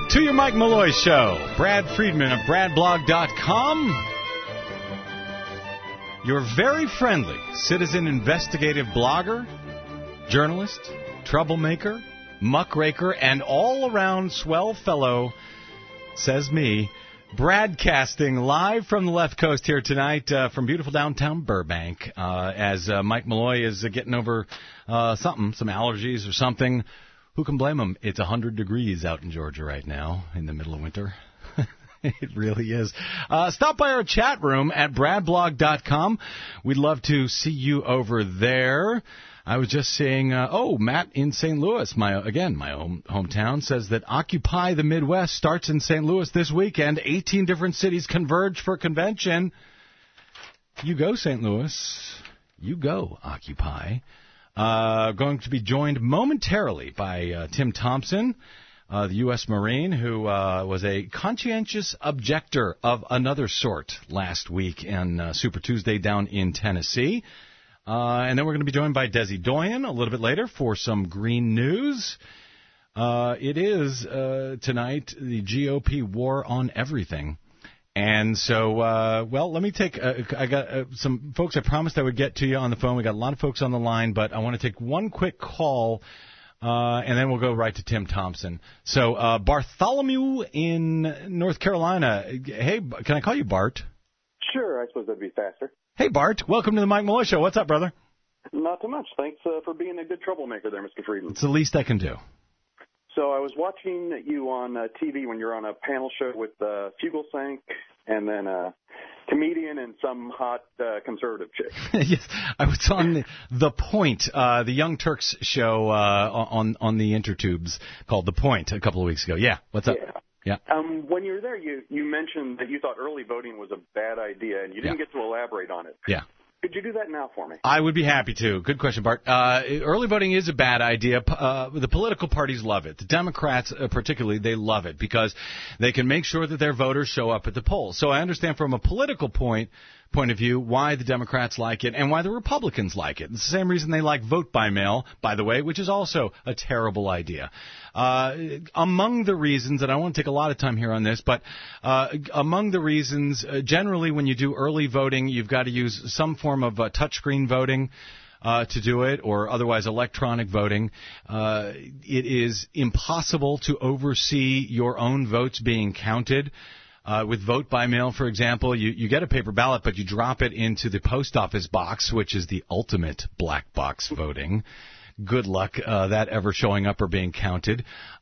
to your Mike Malloy Show. Brad Friedman of BradBlog.com. Your very friendly citizen investigative blogger, journalist, troublemaker, muckraker, and all-around swell fellow, says me, broadcasting live from the left coast here tonight from beautiful downtown Burbank as Mike Malloy is getting over some allergies or something. Who can blame him? It's 100 degrees out in Georgia right now in the middle of winter. It really is. Stop by our chat room at bradblog.com. We'd love to see you over there. I was just seeing, Matt in St. Louis, my hometown, says that Occupy the Midwest starts in St. Louis this weekend. 18 different cities converge for convention. You go, St. Louis. You go, Occupy. Going to be joined momentarily by Tim Thompson, the U.S. Marine, who was a conscientious objector of another sort last week on Super Tuesday down in Tennessee. And then we're going to be joined by Desi Doyen a little bit later for some green news. It is tonight the GOP war on everything. And so, let me take I got some folks I promised I would get to you on the phone. We got a lot of folks on the line, but I want to take one quick call, and then we'll go right to Tim Thompson. So, Bartholomew in North Carolina. Hey, can I call you Bart? Sure, I suppose that'd be faster. Hey, Bart. Welcome to the Mike Malloy Show. What's up, brother? Not too much. Thanks for being a good troublemaker there, Mr. Friedman. It's the least I can do. So I was watching you on TV when you're on a panel show with Fugelsang and then a comedian and some hot conservative chick. Yes, I was on The Point, the Young Turks show on the intertubes called The Point a couple of weeks ago. Yeah, what's up? Yeah. When you were there, you mentioned that you thought early voting was a bad idea, and you didn't get to elaborate on it. Yeah. Could you do that now for me? I would be happy to. Good question, Bart. Early voting is a bad idea. The political parties love it. The Democrats, particularly, they love it because they can make sure that their voters show up at the polls. So I understand from a political point of view why the Democrats like it and why the Republicans like it. It's the same reason they like vote by mail, by the way, which is also a terrible idea. Among the reasons, and I won't take a lot of time here on this, but among the reasons, generally when you do early voting, you've got to use some form of touchscreen voting to do it, or otherwise electronic voting. It is impossible to oversee your own votes being counted. With vote by mail, for example, you get a paper ballot, but you drop it into the post office box, which is the ultimate black box voting. Good luck that ever showing up or being counted.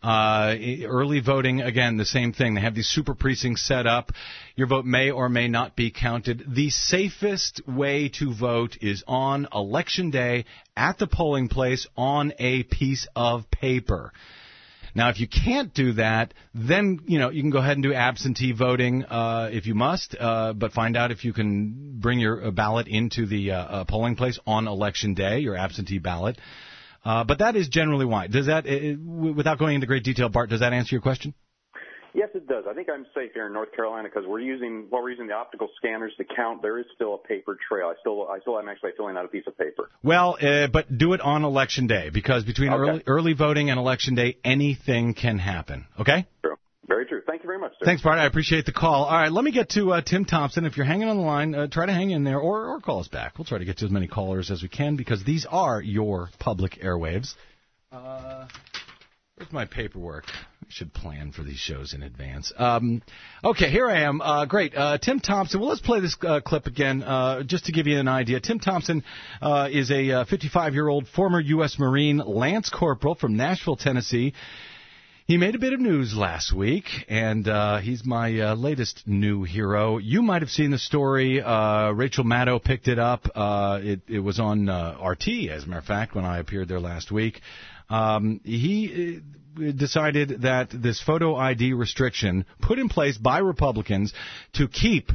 Early voting, again, the same thing. They have these super precincts set up. Your vote may or may not be counted. The safest way to vote is on Election Day at the polling place on a piece of paper. Now, if you can't do that, then, you can go ahead and do absentee voting if you must, but find out if you can bring your ballot into the polling place on Election Day, your absentee ballot. But that is generally why. Does that, without going into great detail, Bart, does that answer your question? Yes, it does. I think I'm safe here in North Carolina because we're using the optical scanners to count. There is still a paper trail. I still am actually filling out a piece of paper. Well, but do it on Election Day because between early voting and Election Day, anything can happen. Okay? True. Very true. Thank you very much, sir. Thanks, Bart. I appreciate the call. All right, let me get to Tim Thompson. If you're hanging on the line, try to hang in there or call us back. We'll try to get to as many callers as we can because these are your public airwaves. Where's my paperwork? I should plan for these shows in advance. Okay, here I am. Great. Tim Thompson. Well, let's play this clip again just to give you an idea. Tim Thompson is a 55-year-old former U.S. Marine Lance Corporal from Nashville, Tennessee. He made a bit of news last week, and he's my latest new hero. You might have seen the story. Rachel Maddow picked it up. It was on RT, as a matter of fact, when I appeared there last week. He decided that this photo ID restriction put in place by Republicans to keep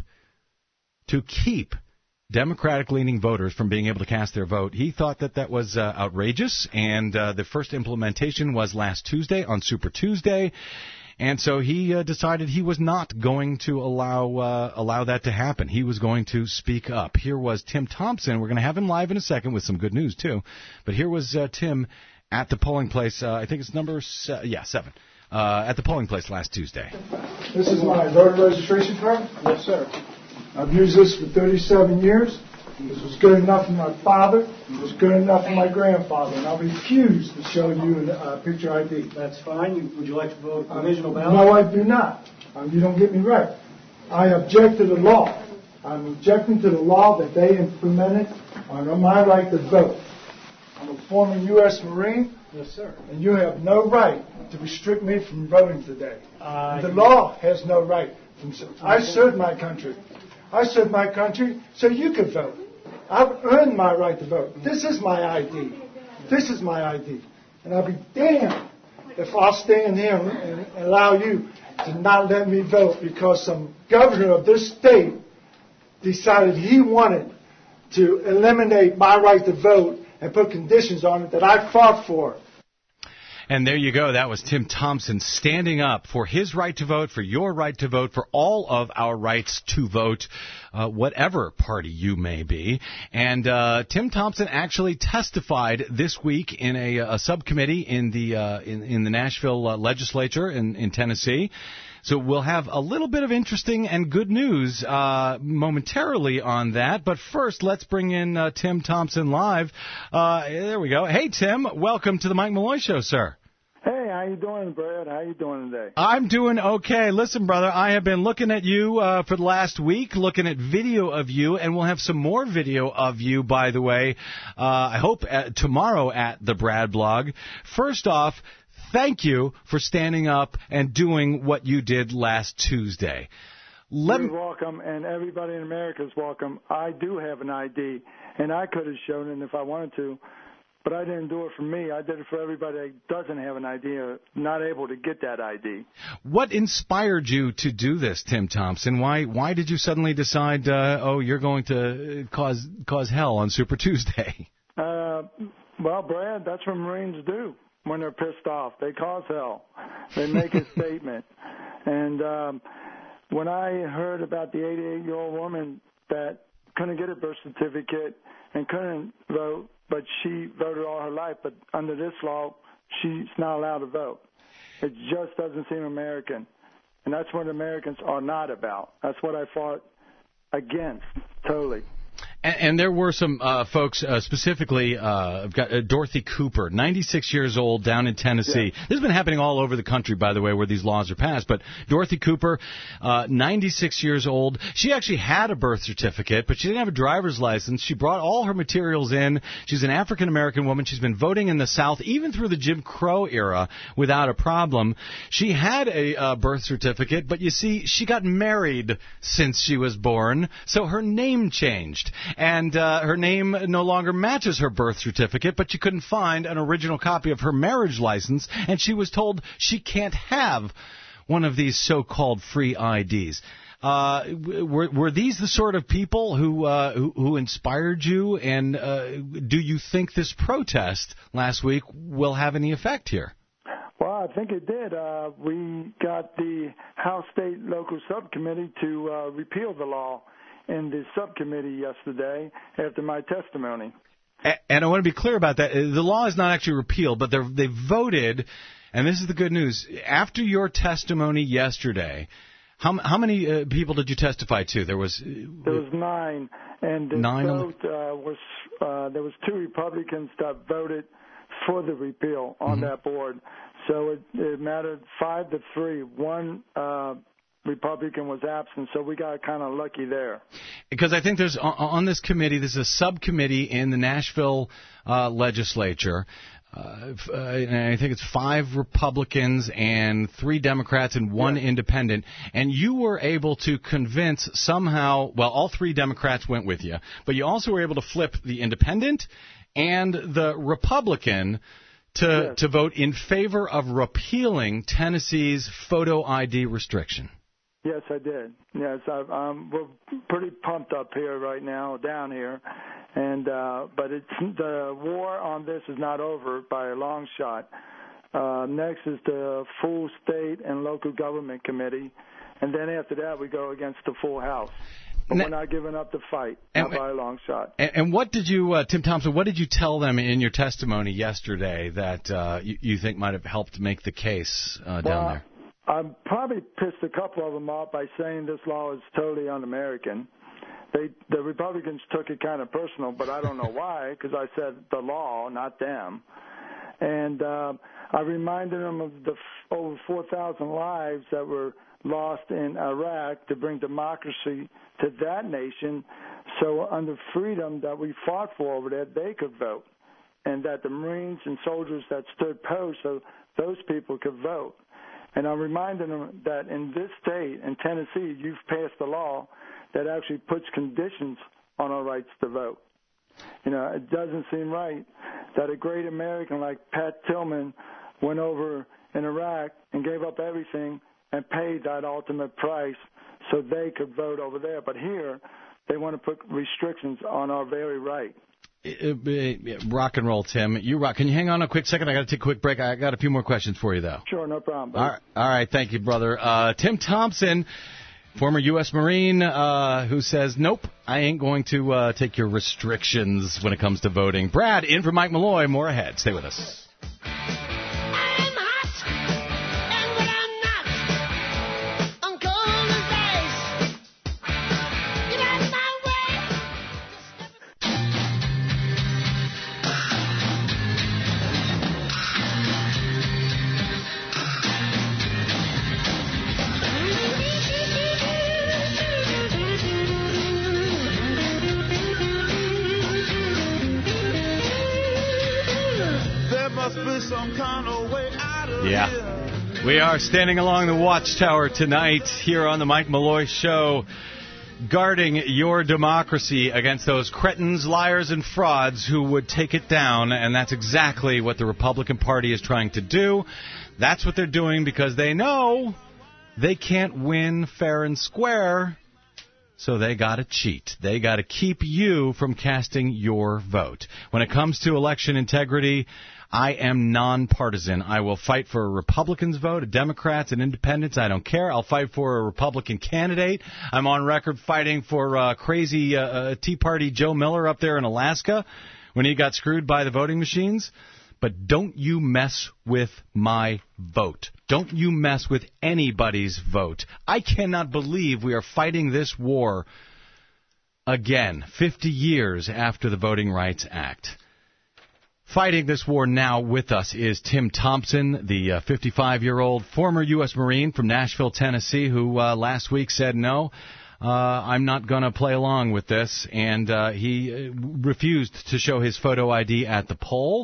Democratic-leaning voters from being able to cast their vote. He thought that was outrageous, and the first implementation was last Tuesday on Super Tuesday. And so he decided he was not going to allow that to happen. He was going to speak up. Here was Tim Thompson. We're going to have him live in a second with some good news, too. But here was Tim at the polling place. I think it's number 7. at the polling place last Tuesday. This is my voter registration card? Yes, sir. I've used this for 37 years. This was good enough for my father. It was good enough for my grandfather. And I refuse to show you a picture ID. That's fine. Would you like to vote provisional ballot? No, I do not. You don't get me right. I object to the law. I'm objecting to the law that they implemented on my right to vote. I'm a former U.S. Marine. Yes, sir. And you have no right to restrict me from voting today. The law has no right. I served my country. I served my country so you could vote. I've earned my right to vote. This is my ID. This is my ID. And I'll be damned if I'll stand here and allow you to not let me vote because some governor of this state decided he wanted to eliminate my right to vote and put conditions on it that I fought for. And there you go. That was Tim Thompson standing up for his right to vote, for your right to vote, for all of our rights to vote, whatever party you may be. And Tim Thompson actually testified this week in a subcommittee in the Nashville legislature in Tennessee. So we'll have a little bit of interesting and good news momentarily on that. But first, let's bring in Tim Thompson live. There we go. Hey, Tim, welcome to the Mike Malloy Show, sir. Hey, how you doing, Brad? How you doing today? I'm doing okay. Listen, brother, I have been looking at you for the last week, looking at video of you, and we'll have some more video of you, by the way, I hope tomorrow at the Brad blog. First off, thank you for standing up and doing what you did last Tuesday. You're welcome, and everybody in America is welcome. I do have an ID, and I could have shown it if I wanted to, but I didn't do it for me. I did it for everybody that doesn't have an ID or not able to get that ID. What inspired you to do this, Tim Thompson? Why did you suddenly decide, you're going to cause hell on Super Tuesday? Well, Brad, that's what Marines do. When they're pissed off, they cause hell. They make a statement. And when I heard about the 88-year-old woman that couldn't get a birth certificate and couldn't vote, but she voted all her life, but under this law, she's not allowed to vote. It just doesn't seem American. And that's what Americans are not about. That's what I fought against, totally. And there were some folks, specifically, I've got Dorothy Cooper, 96 years old, down in Tennessee. Yeah. This has been happening all over the country, by the way, where these laws are passed. But Dorothy Cooper, 96 years old, she actually had a birth certificate, but she didn't have a driver's license. She brought all her materials in. She's an African-American woman. She's been voting in the South, even through the Jim Crow era, without a problem. She had a birth certificate, but you see, she got married since she was born, so her name changed. And her name no longer matches her birth certificate, but you couldn't find an original copy of her marriage license, and she was told she can't have one of these so-called free IDs. Were these the sort of people who inspired you, and do you think this protest last week will have any effect here? Well, I think it did. We got the House State Local Subcommittee to repeal the law in the subcommittee yesterday after my testimony. And I want to be clear about that. The law is not actually repealed, but they voted, and this is the good news. After your testimony yesterday, how many people did you testify to? There was 9, and the vote was there was 2 Republicans that voted for the repeal on that board. So it mattered 5-3. One Republican was absent, so we got kind of lucky there. Because I think there's on this committee, there's a subcommittee in the Nashville legislature. And I think it's 5 Republicans and 3 Democrats and 1 independent. And you were able to convince somehow, well, all 3 Democrats went with you, but you also were able to flip the independent and the Republican to vote in favor of repealing Tennessee's photo ID restriction. Yes, I did. Yes, we're pretty pumped up here right now, down here, and but the war on this is not over by a long shot. Next is the full state and local government committee, and then after that we go against the full House. But we're not giving up the fight, not by a long shot. And what did you, Tim Thompson, what did you tell them in your testimony yesterday that you think might have helped make the case down there? I probably pissed a couple of them off by saying this law is totally un-American. The Republicans took it kind of personal, but I don't know why, because I said the law, not them. And I reminded them of the over 4,000 lives that were lost in Iraq to bring democracy to that nation, so under freedom that we fought for over there, they could vote, and that the Marines and soldiers that stood post, so those people could vote. And I reminded them that in this state, in Tennessee, you've passed a law that actually puts conditions on our rights to vote. You know, it doesn't seem right that a great American like Pat Tillman went over in Iraq and gave up everything and paid that ultimate price so they could vote over there. But here, they want to put restrictions on our very right. Rock and roll, Tim. You rock. Can you hang on a quick second? I got to take a quick break. I got a few more questions for you, though. Sure, no problem. All right. Thank you, brother. Tim Thompson, former U.S. Marine, who says, nope, I ain't going to take your restrictions when it comes to voting. Brad, in for Mike Malloy. More ahead. Stay with us. Yeah. We are standing along the watchtower tonight here on the Mike Malloy Show, guarding your democracy against those cretins, liars, and frauds who would take it down. And that's exactly what the Republican Party is trying to do. That's what they're doing because they know they can't win fair and square. So they got to cheat. They got to keep you from casting your vote. When it comes to election integrity, I am nonpartisan. I will fight for a Republican's vote, a Democrats, and independents. I don't care. I'll fight for a Republican candidate. I'm on record fighting for crazy Tea Party Joe Miller up there in Alaska when he got screwed by the voting machines. But don't you mess with my vote. Don't you mess with anybody's vote. I cannot believe we are fighting this war again, 50 years after the Voting Rights Act. Fighting this war now with us is Tim Thompson, the 55-year-old former U.S. Marine from Nashville, Tennessee, who last week said, no, I'm not going to play along with this, and he refused to show his photo ID at the poll.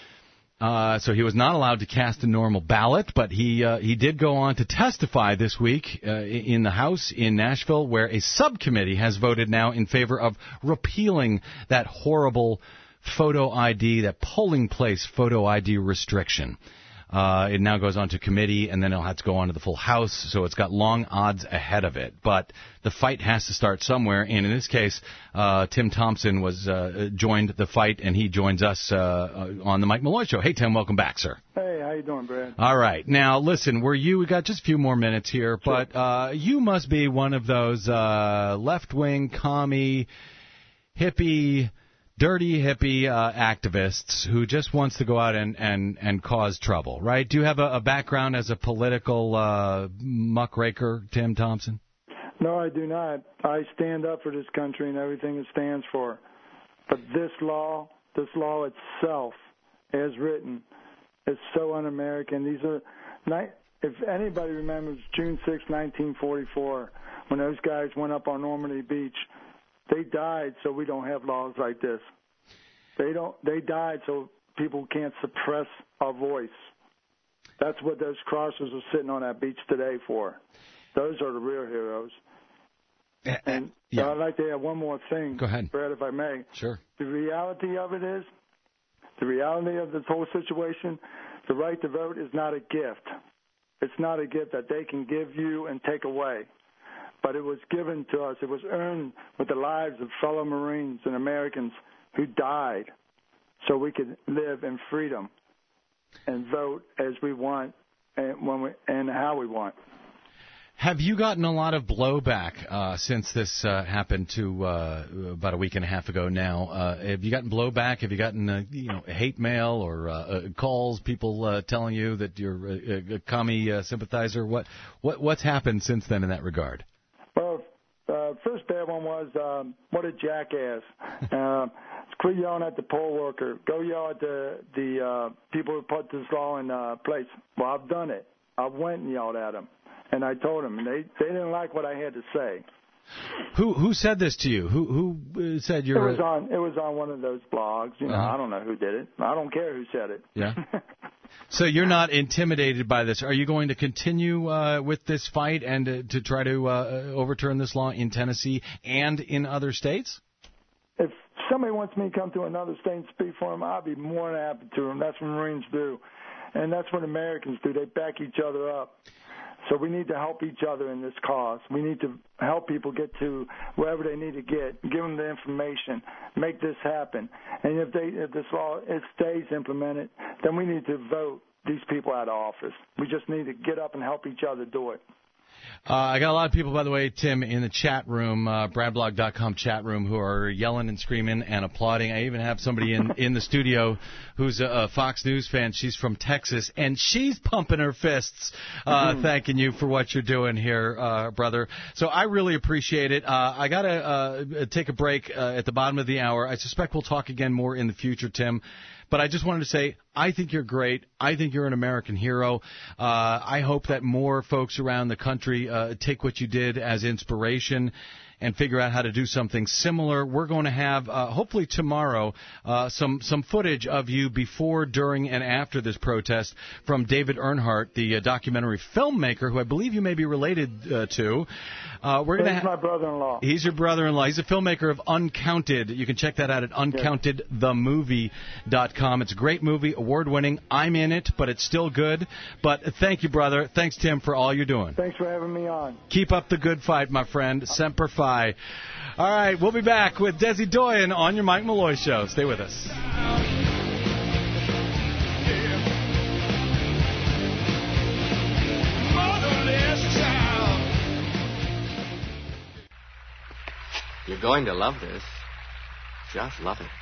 So he was not allowed to cast a normal ballot, but he did go on to testify this week in the House in Nashville, where a subcommittee has voted now in favor of repealing that horrible photo ID, that polling place photo ID restriction. It now goes on to committee, and then it'll have to go on to the full House, so it's got long odds ahead of it. But the fight has to start somewhere, and in this case, Tim Thompson was joined the fight, and he joins us on the Mike Malloy Show. Hey, Tim, welcome back, sir. Hey, how you doing, Brad? All right. Now, listen, we got just a few more minutes here, sure. But you must be one of those left-wing, commie, hippie, dirty hippie activists who just wants to go out and cause trouble, right? Do you have a background as a political muckraker, Tim Thompson? No, I do not. I stand up for this country and everything it stands for. But this law itself, as written, is so un-American. If anybody remembers June 6, 1944, when those guys went up on Normandy Beach, they died so we don't have laws like this. They died so people can't suppress our voice. That's what those crosses are sitting on that beach today for. Those are the real heroes. And yeah. I'd like to add one more thing. Go ahead, Brad, if I may. Sure. The reality of it is, the reality of this whole situation, the right to vote is not a gift. It's not a gift that they can give you and take away. But it was given to us. It was earned with the lives of fellow Marines and Americans who died so we could live in freedom and vote as we want and how we want. Have you gotten a lot of blowback since this happened to about a week and a half ago now? Have you gotten blowback? Have you gotten hate mail or calls, people telling you that you're a commie sympathizer? What's happened since then in that regard? Well, first bad one was, what a jackass. Quit yelling at the poll worker. Go yell at the people who put this law in place. Well, I've done it. I went and yelled at them. And I told them, and they didn't like what I had to say. Who said this to you? Who said you're? It was on one of those blogs. I don't know who did it. I don't care who said it. Yeah. So you're not intimidated by this. Are you going to continue with this fight and to try to overturn this law in Tennessee and in other states? If somebody wants me to come to another state and speak for them, I'll be more than happy to. And that's what Marines do, and that's what Americans do. They back each other up. So we need to help each other in this cause. We need to help people get to wherever they need to get, give them the information, make this happen. And if this law stays implemented, then we need to vote these people out of office. We just need to get up and help each other do it. I got a lot of people, by the way, Tim, in the chat room, bradblog.com chat room, who are yelling and screaming and applauding. I even have somebody in the studio who's a Fox News fan. She's from Texas, and she's pumping her fists, thanking you for what you're doing here, brother. So I really appreciate it. I got to take a break at the bottom of the hour. I suspect we'll talk again more in the future, Tim. But I just wanted to say, I think you're great. I think you're an American hero. I hope that more folks around the country take what you did as inspiration and figure out how to do something similar. We're going to have, hopefully tomorrow, some footage of you before, during, and after this protest from David Earnhardt, the documentary filmmaker, who I believe you may be related to. He's my brother-in-law. He's your brother-in-law. He's a filmmaker of Uncounted. You can check that out at uncountedthemovie.com. It's a great movie, award-winning. I'm in it, but it's still good. But thank you, brother. Thanks, Tim, for all you're doing. Thanks for having me on. Keep up the good fight, my friend. Semper Fi. All right, we'll be back with Desi Doyen on your Mike Malloy Show. Stay with us. You're going to love this. Just love it.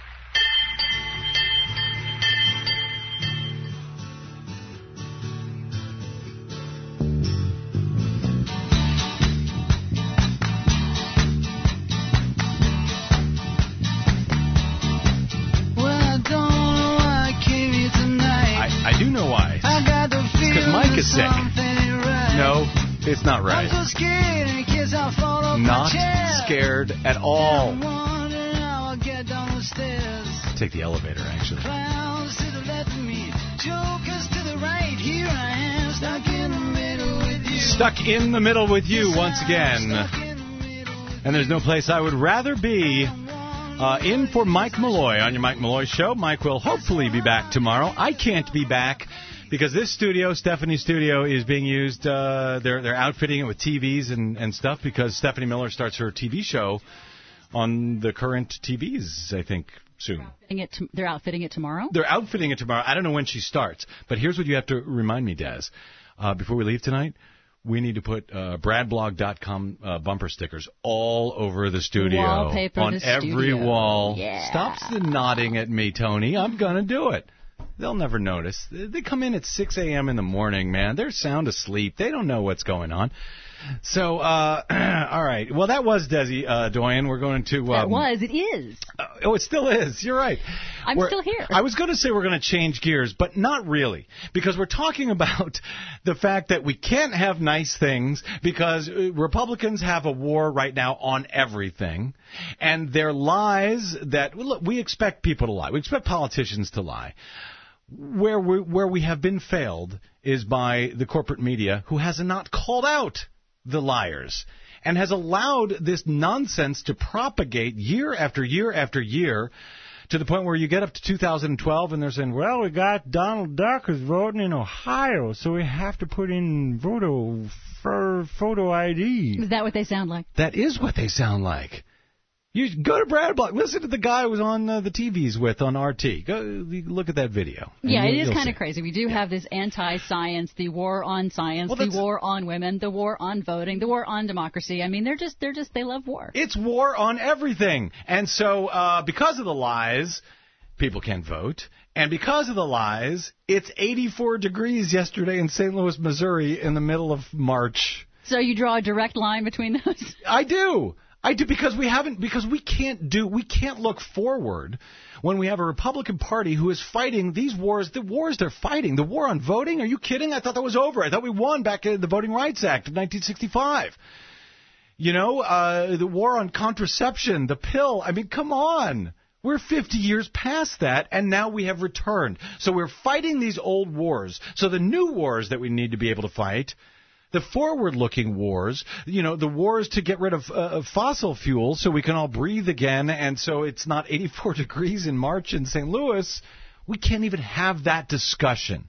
I do know why. Because Mike is sick. No, it's not right. Not scared at all. Take the elevator, actually. Stuck in the middle with you once again. And there's no place I would rather be. In for Mike Malloy on your Mike Malloy Show. Mike will hopefully be back tomorrow. I can't be back because this studio, Stephanie's studio, is being used. They're outfitting it with TVs and stuff because Stephanie Miller starts her TV show on the current TVs, I think, soon. They're outfitting it tomorrow? They're outfitting it tomorrow. I don't know when she starts. But here's what you have to remind me, Des. Before we leave tonight, we need to put bradblog.com bumper stickers all over the studio. Wallpaper on the every studio. wall. Yeah. Stop nodding at me, Tony. I'm going to do it. They'll never notice. They come in at 6 a.m. in the morning, man. They're sound asleep. They don't know what's going on. So, all right. Well, that was Desi Doyen. We're going to... It is. It still is. You're right. I'm still here. I was going to say we're going to change gears, but not really. Because we're talking about the fact that we can't have nice things because Republicans have a war right now on everything. And their lies that... Look, we expect people to lie. We expect politicians to lie. Where we have been failed is by the corporate media, who has not called out the liars and has allowed this nonsense to propagate year after year after year to the point where you get up to 2012 and they're saying, well, we got Donald Duck who's voting in Ohio, so we have to put in photo ID. Is that what they sound like? That is what they sound like. You go to Brad Blog. Listen to the guy who was on the TVs with on RT. Go look at that video. Yeah, it is kind of crazy. We do have this anti-science, the war on science, the war on women, the war on voting, the war on democracy. I mean, they love war. It's war on everything. And so because of the lies, people can't vote. And because of the lies, it's 84 degrees yesterday in St. Louis, Missouri in the middle of March. So you draw a direct line between those? I do because we can't look forward when we have a Republican Party who is fighting these wars, the wars they're fighting. The war on voting? Are you kidding? I thought that was over. I thought we won back in the Voting Rights Act of 1965. The war on contraception, the pill. I mean, come on. We're 50 years past that, and now we have returned. So we're fighting these old wars. So the new wars that we need to be able to fight, the forward-looking wars, the wars to get rid of fossil fuels so we can all breathe again, and so it's not 84 degrees in March in St. Louis, we can't even have that discussion,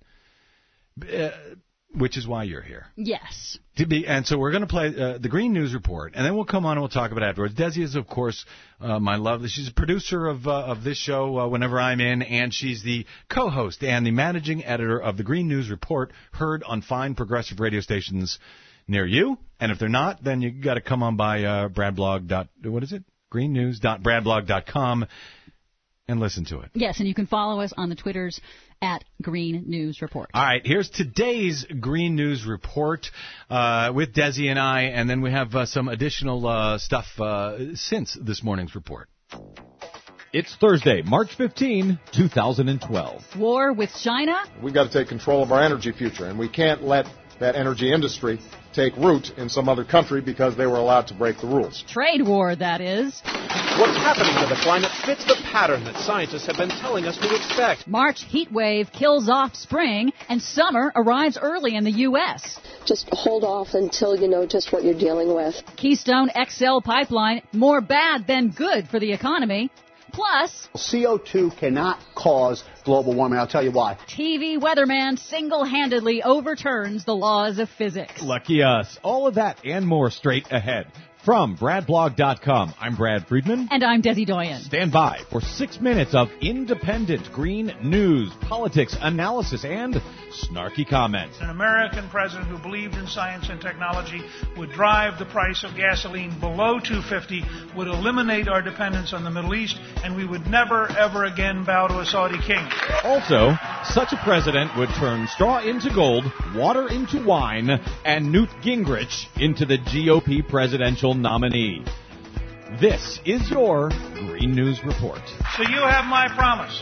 which is why you're here. Yes. And so we're going to play the Green News Report, and then we'll come on and we'll talk about it afterwards. Desi is, of course, my love. She's a producer of this show whenever I'm in, and she's the co-host and the managing editor of the Green News Report, heard on fine progressive radio stations near you. And if they're not, then you got to come on by greennews.bradblog.com and listen to it. Yes, and you can follow us on the Twitters at Green News Report. All right, here's today's Green News Report with Desi and I, and then we have some additional stuff since this morning's report. It's Thursday, March 15, 2012. War with China? We've got to take control of our energy future, and we can't let that energy industry take root in some other country because they were allowed to break the rules. Trade war, that is. What's happening to the climate fits the pattern that scientists have been telling us to expect. March heat wave kills off spring, and summer arrives early in the U.S. Just hold off until you know just what you're dealing with. Keystone XL pipeline, more bad than good for the economy. Plus, CO2 cannot cause global warming. I'll tell you why. TV weatherman single-handedly overturns the laws of physics. Lucky us. All of that and more straight ahead. From BradBlog.com, I'm Brad Friedman. And I'm Desi Doyen. Stand by for 6 minutes of independent green news, politics, analysis, and snarky comments. An American president who believed in science and technology would drive the price of gasoline below $2.50, would eliminate our dependence on the Middle East, and we would never, ever again bow to a Saudi king. Also, such a president would turn straw into gold, water into wine, and Newt Gingrich into the GOP presidential nominee. This is your Green News Report. So you have my promise.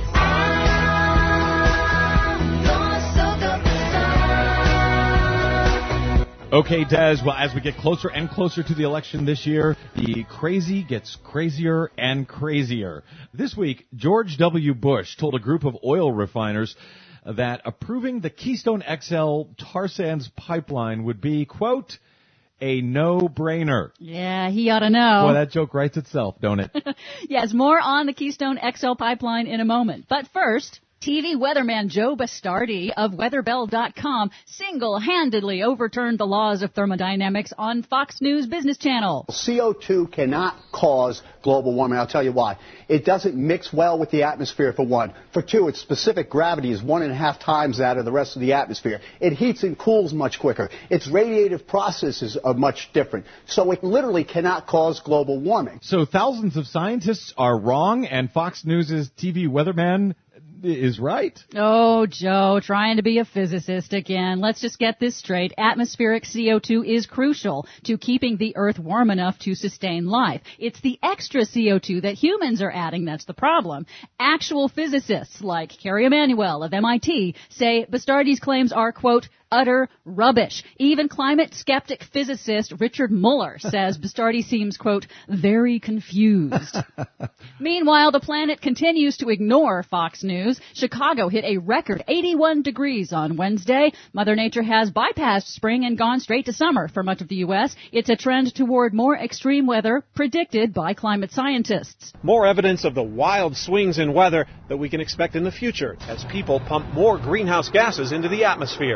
Okay, Des, well, as we get closer and closer to the election this year, the crazy gets crazier and crazier. This week, George W. Bush told a group of oil refiners that approving the Keystone XL tar sands pipeline would be, quote, a no-brainer. Yeah, he ought to know. Boy, that joke writes itself, don't it? Yes, more on the Keystone XL pipeline in a moment. But first, TV weatherman Joe Bastardi of weatherbell.com single-handedly overturned the laws of thermodynamics on Fox News Business Channel. CO2 cannot cause global warming. I'll tell you why. It doesn't mix well with the atmosphere, for one. For two, its specific gravity is 1.5 times that of the rest of the atmosphere. It heats and cools much quicker. Its radiative processes are much different. So it literally cannot cause global warming. So thousands of scientists are wrong, and Fox News' TV weatherman is right. Oh, Joe, trying to be a physicist again. Let's just get this straight. Atmospheric CO2 is crucial to keeping the Earth warm enough to sustain life. It's the extra CO2 that humans are adding that's the problem. Actual physicists like Kerry Emanuel of MIT say Bastardi's claims are, quote, utter rubbish. Even climate skeptic physicist Richard Muller says Bastardi seems, quote, very confused. Meanwhile, the planet continues to ignore Fox News. Chicago hit a record 81 degrees on Wednesday. Mother Nature has bypassed spring and gone straight to summer for much of the U.S. It's a trend toward more extreme weather predicted by climate scientists. More evidence of the wild swings in weather that we can expect in the future as people pump more greenhouse gases into the atmosphere. Then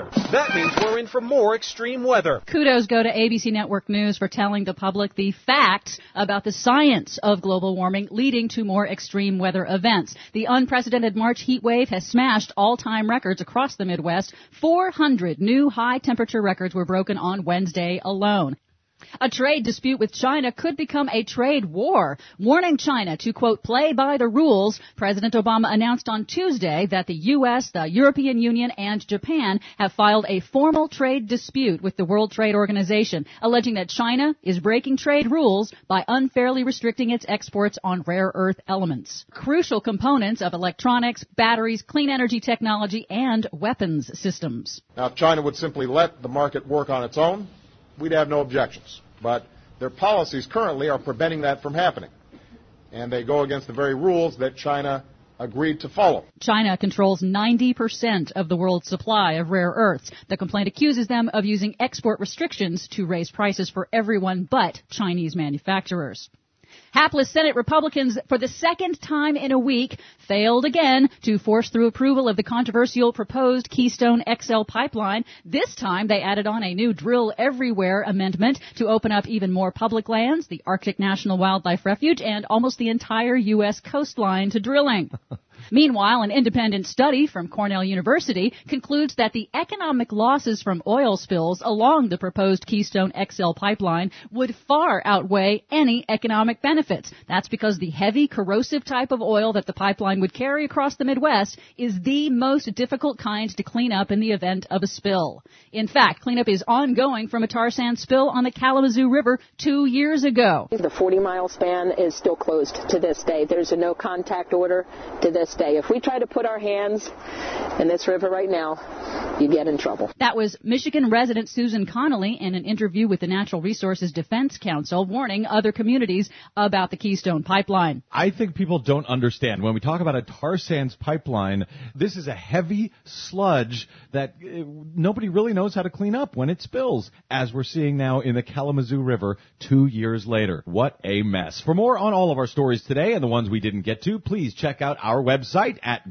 that means we're in for more extreme weather. Kudos go to ABC Network News for telling the public the facts about the science of global warming leading to more extreme weather events. The unprecedented March heat wave has smashed all-time records across the Midwest. 400 new high-temperature records were broken on Wednesday alone. A trade dispute with China could become a trade war. Warning China to, quote, play by the rules, President Obama announced on Tuesday that the U.S., the European Union, and Japan have filed a formal trade dispute with the World Trade Organization, alleging that China is breaking trade rules by unfairly restricting its exports on rare earth elements, crucial components of electronics, batteries, clean energy technology, and weapons systems. Now, if China would simply let the market work on its own, we'd have no objections. But their policies currently are preventing that from happening. And they go against the very rules that China agreed to follow. China controls 90% of the world's supply of rare earths. The complaint accuses them of using export restrictions to raise prices for everyone but Chinese manufacturers. Hapless Senate Republicans, for the second time in a week, failed again to force through approval of the controversial proposed Keystone XL pipeline. This time, they added on a new Drill Everywhere amendment to open up even more public lands, the Arctic National Wildlife Refuge, and almost the entire U.S. coastline to drilling. Meanwhile, an independent study from Cornell University concludes that the economic losses from oil spills along the proposed Keystone XL pipeline would far outweigh any economic benefits. That's because the heavy, corrosive type of oil that the pipeline would carry across the Midwest is the most difficult kind to clean up in the event of a spill. In fact, cleanup is ongoing from a tar sand spill on the Kalamazoo River 2 years ago. The 40-mile span is still closed to this day. There's a no-contact order to this day. If we try to put our hands in this river right now, you get in trouble. That was Michigan resident Susan Connolly in an interview with the Natural Resources Defense Council, warning other communities about the Keystone Pipeline. I think people don't understand. When we talk about a tar sands pipeline, this is a heavy sludge that nobody really knows how to clean up when it spills, as we're seeing now in the Kalamazoo River 2 years later. What a mess. For more on all of our stories today and the ones we didn't get to, please check out our website at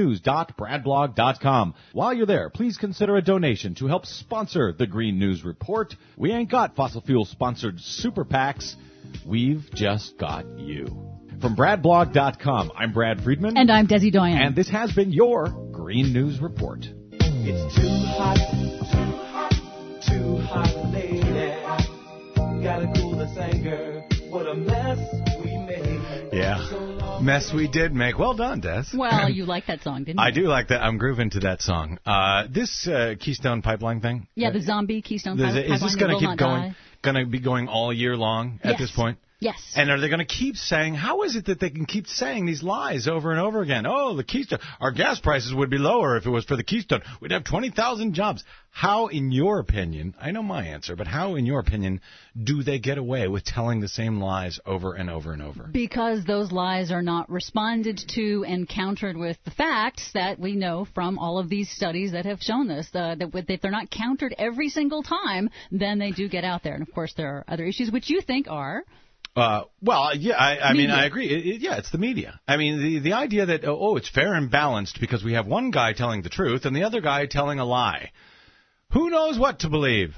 greennews.bradblog.com. While you're there, please consider a donation to help sponsor the Green News Report. We ain't got fossil fuel-sponsored super PACs. We've just got you. From bradblog.com, I'm Brad Friedman. And I'm Desi Doyen. And this has been your Green News Report. It's too hot, too hot, lady. Gotta cool this anger. What a mess we made. Yeah. Mess we did make. Well done, Des. Well, you like that song, didn't you? I do like that. I'm grooving to that song. This Keystone Pipeline thing? Yeah, the zombie Keystone Pipeline. Is this going to keep going? Going to be going all year long at this point? Yes. And are they going to keep saying, how is it that they can keep saying these lies over and over again? Oh, the Keystone, our gas prices would be lower if it was for the Keystone. We'd have 20,000 jobs. How, in your opinion, I know my answer, but how, in your opinion, do they get away with telling the same lies over and over and over? Because those lies are not responded to and countered with the facts that we know from all of these studies that have shown this. That if they're not countered every single time, then they do get out there. And, of course, there are other issues which you think are... Well, yeah, I mean, I agree. It's the media. I mean, the idea that, it's fair and balanced because we have one guy telling the truth and the other guy telling a lie. Who knows what to believe?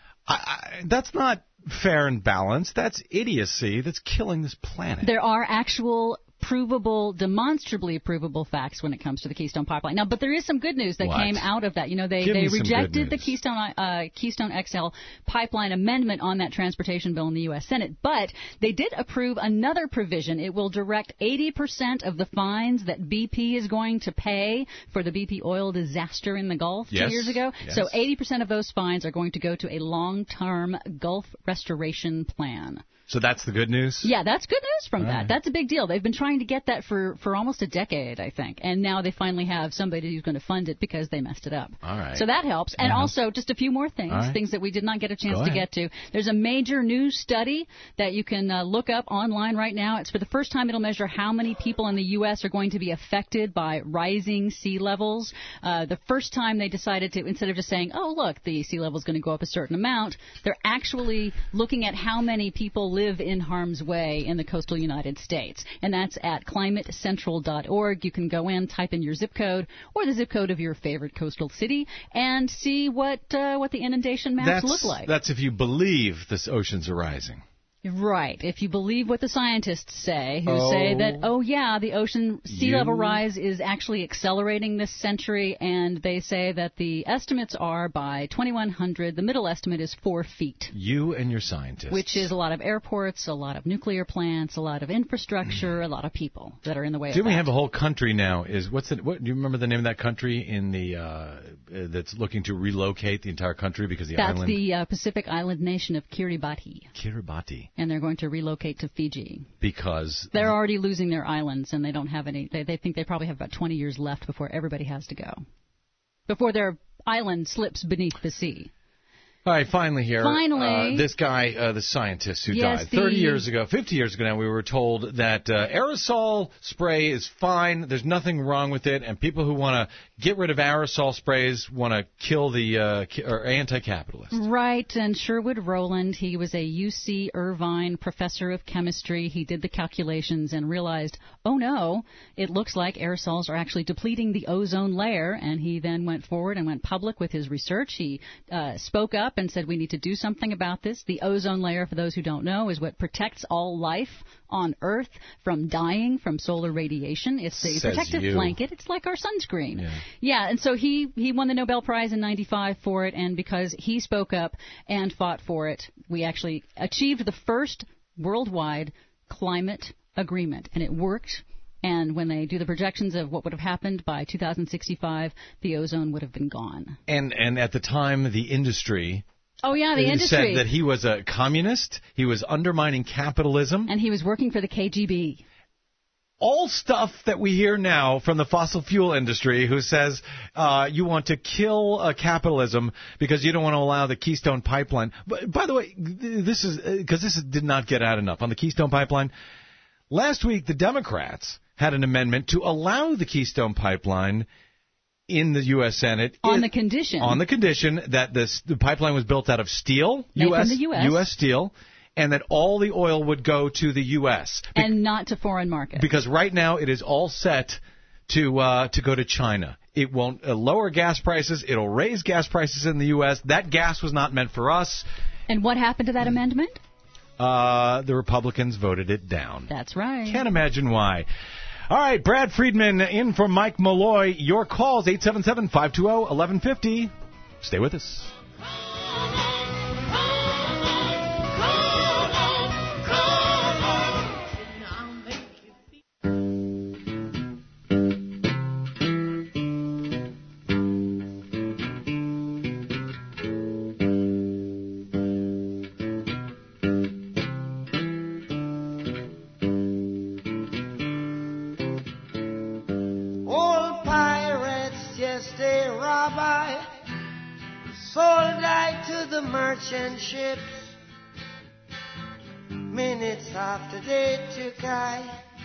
That's not fair and balanced. That's idiocy that's killing this planet. There are actual provable, demonstrably provable facts when it comes to the Keystone Pipeline. Now, but there is some good news that came out of that. You know, they rejected the Keystone XL pipeline amendment on that transportation bill in the U.S. Senate, but they did approve another provision. It will direct 80% of the fines that BP is going to pay for the BP oil disaster in the Gulf 2 years ago. Yes. So 80% of those fines are going to go to a long-term Gulf restoration plan. So that's the good news? Yeah, that's good news from that. That's a big deal. They've been trying to get that for almost a decade, I think. And now they finally have somebody who's going to fund it because they messed it up. All right. So that helps. And also, just a few more things, things that we did not get a chance to get to. There's a major news study that you can look up online right now. It's for the first time it'll measure how many people in the U.S. are going to be affected by rising sea levels. The first time they decided to, instead of just saying, oh, look, the sea level is going to go up a certain amount, they're actually looking at how many people live in harm's way in the coastal United States. And that's at climatecentral.org. You can go in, type in your zip code or the zip code of your favorite coastal city and see what the inundation maps look like. That's if you believe the oceans are rising. Right. If you believe what the scientists say, who say that, the ocean sea level rise is actually accelerating this century, and they say that the estimates are by 2100, the middle estimate is 4 feet. You and your scientists. Which is a lot of airports, a lot of nuclear plants, a lot of infrastructure, a lot of people that are in the way of that. Didn't we have a whole country now? Do you remember the name of that country in the that's looking to relocate the entire country because the island? That's the Pacific island nation of Kiribati. Kiribati. And they're going to relocate to Fiji. Because they're already losing their islands, and they don't have any. They think they probably have about 20 years left before everybody has to go. Before their island slips beneath the sea. All right, finally here. Finally. This guy, the scientist who died 50 years ago now, we were told that aerosol spray is fine. There's nothing wrong with it. And people who want to get rid of aerosol sprays want to kill the or anti-capitalists. Right. And Sherwood Rowland, he was a UC Irvine professor of chemistry. He did the calculations and realized, oh, no, it looks like aerosols are actually depleting the ozone layer. And he then went forward and went public with his research. He spoke up and said we need to do something about this. The ozone layer, for those who don't know, is what protects all life on Earth from dying from solar radiation. It's a protective blanket. It's like our sunscreen. Yeah, and so he won the Nobel Prize in '95 for it, and because he spoke up and fought for it, we actually achieved the first worldwide climate agreement, and it worked. And when they do the projections of what would have happened by 2065, the ozone would have been gone. And at the time, the industry... Oh, yeah, the industry. said that he was a communist, he was undermining capitalism. And he was working for the KGB. All stuff that we hear now from the fossil fuel industry who says you want to kill capitalism because you don't want to allow the Keystone Pipeline. But, by the way, this did not get out enough. On the Keystone Pipeline, last week the Democrats had an amendment to allow the Keystone Pipeline in the U.S. Senate. On the condition that the pipeline was built out of steel, U.S. steel, and that all the oil would go to the U.S. And not to foreign markets. Because right now it is all set to go to China. It won't lower gas prices. It'll raise gas prices in the U.S. That gas was not meant for us. And what happened to that amendment? The Republicans voted it down. That's right. Can't imagine why. All right, Brad Friedman in for Mike Malloy. Your calls, 877-520-1150. Stay with us. Merchant ships, minutes after they took I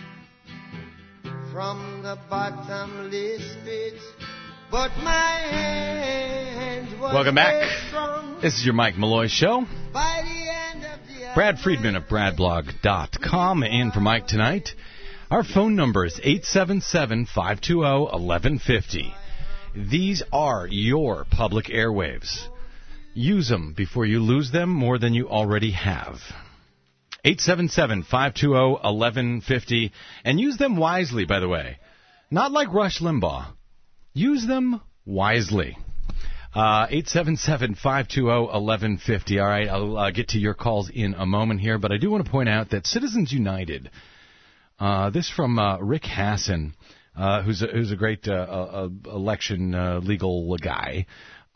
from the bottomless pit, but my hands were Welcome back. strong. This is your Mike Malloy Show. By the end of the Brad Friedman of BradBlog.com in for Mike tonight. Our phone number is 877-520-1150. These are your public airwaves. Use them before you lose them more than you already have. 877-520-1150. And use them wisely, by the way. Not like Rush Limbaugh. Use them wisely. 877-520-1150. All right, I'll get to your calls in a moment here, but I do want to point out that Citizens United, this from Rick Hassan, who's a great election legal guy.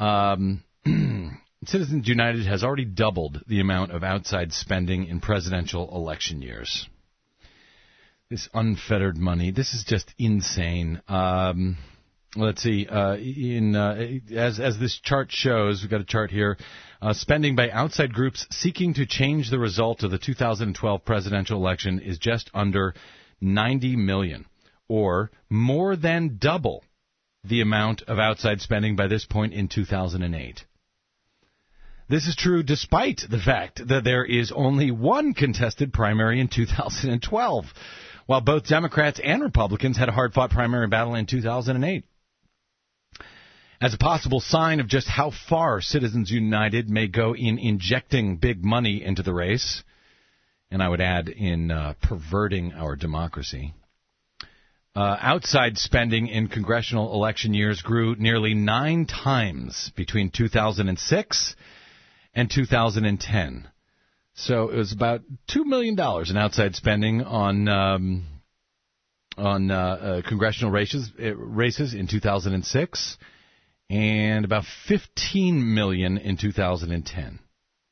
Citizens United has already doubled the amount of outside spending in presidential election years. This unfettered money, this is just insane. Let's see. As this chart shows, we've got a chart here. Spending by outside groups seeking to change the result of the 2012 presidential election is just under $90 million, or more than double the amount of outside spending by this point in 2008. This is true despite the fact that there is only one contested primary in 2012, while both Democrats and Republicans had a hard-fought primary battle in 2008. As a possible sign of just how far Citizens United may go in injecting big money into the race, and I would add in perverting our democracy, outside spending in congressional election years grew nearly 9 times between 2006 and 2010. So it was about $2 million in outside spending on congressional races in 2006. And about $15 million in 2010.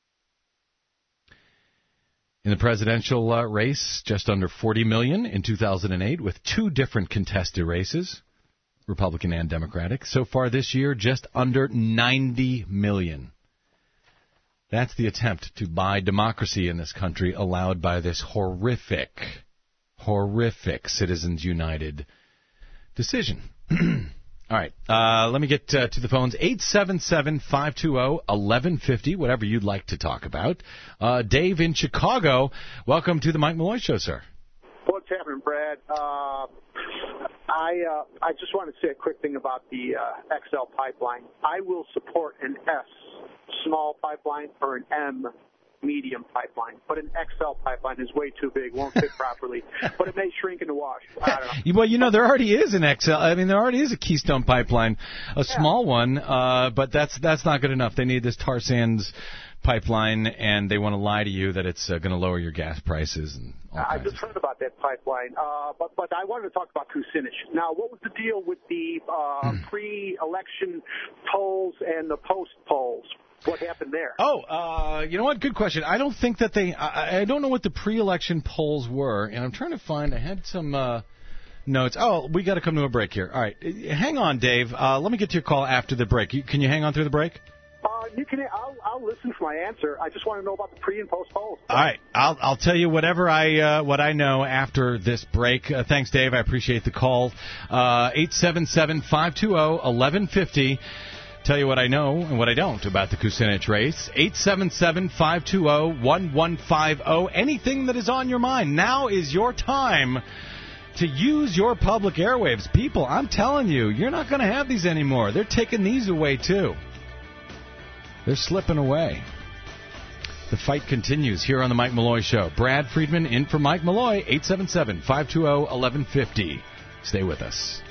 In the presidential race, just under $40 million in 2008, with 2 different contested races, Republican and Democratic. So far this year, just under $90 million. That's the attempt to buy democracy in this country allowed by this horrific Citizens United decision. All right, let me get to the phones. 877-520-1150, whatever you'd like to talk about. Dave in Chicago, welcome to the Mike Malloy Show, sir. What's happening, Brad? I just want to say a quick thing about the XL pipeline. I will support an S small pipeline or an M medium pipeline, but an XL pipeline is way too big, won't fit properly, but it may shrink in the wash. I don't know. Well, there already is an XL. I mean, there already is a Keystone pipeline, a small one, but that's not good enough. They need this tar sands pipeline, and they want to lie to you that it's going to lower your gas prices. And I just heard about that pipeline, but I wanted to talk about Kucinich. Now, what was the deal with the pre-election polls and the post-polls? What happened there? Oh, you know what? Good question. I don't think that I don't know what the pre-election polls were, and I'm trying to find. I had some notes. Oh, we got to come to a break here. All right, hang on, Dave. Let me get to your call after the break. Can you hang on through the break? You can. I'll listen for my answer. I just want to know about the pre and post polls. All right, I'll tell you whatever what I know after this break. Thanks, Dave. I appreciate the call. 877-520-1150. Tell you what I know and what I don't about the Kucinich race. 877-520-1150. Anything that is on your mind. Now is your time to use your public airwaves. People, I'm telling you, you're not going to have these anymore. They're taking these away, too. They're slipping away. The fight continues here on the Mike Malloy Show. Brad Friedman in for Mike Malloy, 877-520-1150. Stay with us.